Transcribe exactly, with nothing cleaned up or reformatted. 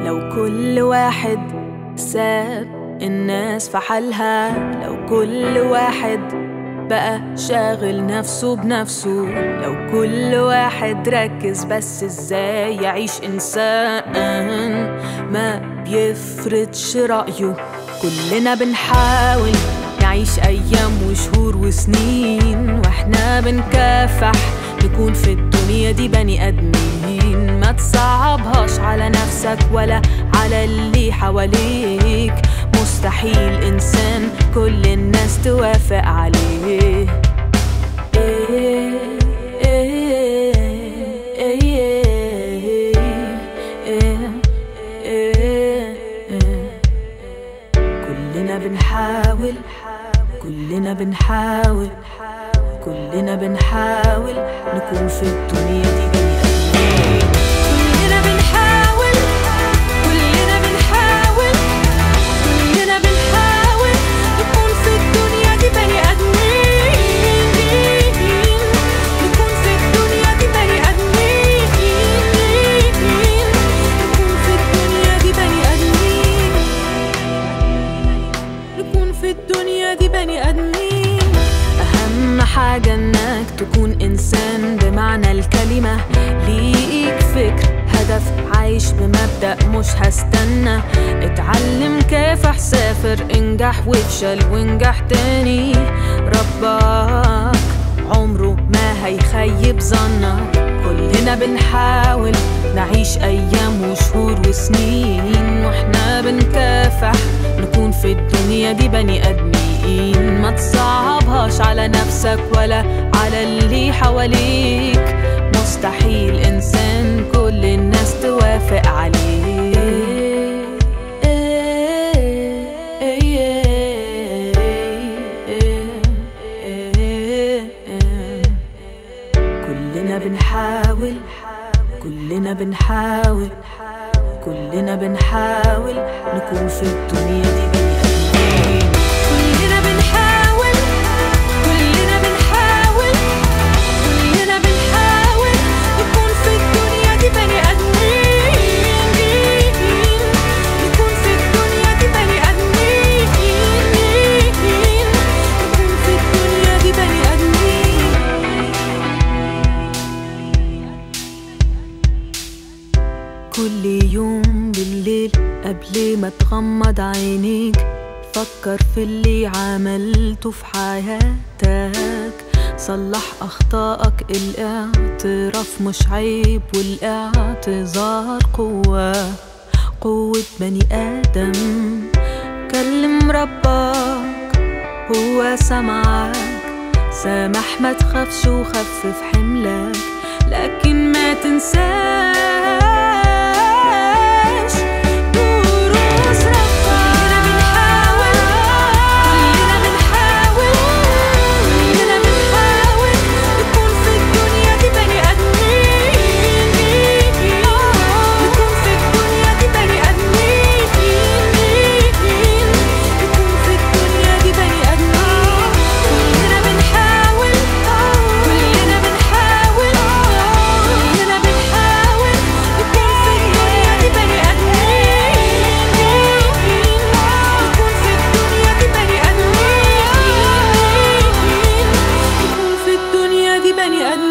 لو كل واحد ساب الناس في حالها، لو كل واحد بقى شاغل نفسه بنفسه، لو كل واحد ركز بس ازاي يعيش إنسان ما بيفرضش رأيه. كلنا بنحاول نعيش أيام وشهور وسنين واحنا بنكافح نكون في الدنيا دي بني آدمين. ما تصعبهاش على نفسك ولا على اللي حواليك، مستحيل إنسان كل الناس توافق عليه. كلنا بنحاول كلنا بنحاول كلنا بنحاول نكون في الدنيا دي بني آدمين. كلنا بنحاول كلنا بنحاول كلنا بنحاول نكون في الدنيا دي بني آدمين. نكون في الدنيا دي بني آدمين. نكون في الدنيا دي بني آدمين. نكون في الدنيا دي بني آدمين. أهم حاجة إنك تكون إنسان بمعنى الكلمة، ليك فكر هدف عايش بمبدأ مش هستنى. اتعلم كيف سافر انجح وافشل وانجح تاني. ربك عمره ما هيخيب ظنك. كلنا بنحاول نعيش أيام وشهور وسنين واحنا بنكافح نكون في الدنيا دي بني آدمين. ما تصعبهاش على نفسك ولا على اللي حواليك، مستحيل إنسان كل الناس توافق عليه. كلنا بنحاول كلنا بنحاول كلنا بنحاول نكون في الدنيا دي بني آدمين. كلنا بنحاول كلنا بنحاول كلنا بنحاول نكون في الدنيا دي بني آدمين. نكون في الدنيا دي بني آدمين. نكون في الدنيا دي بني آدمين. كل يوم بالليل قبل ما تغمض عينيك فكر في اللي عملته في حياتك. صلح أخطائك، الاعتراف مش عيب والاعتذار قوة قوة بني آدم. كلم ربك هو سمعك، سامح ما تخافش وخفف حملك، لكن ما تنساش بني آدم.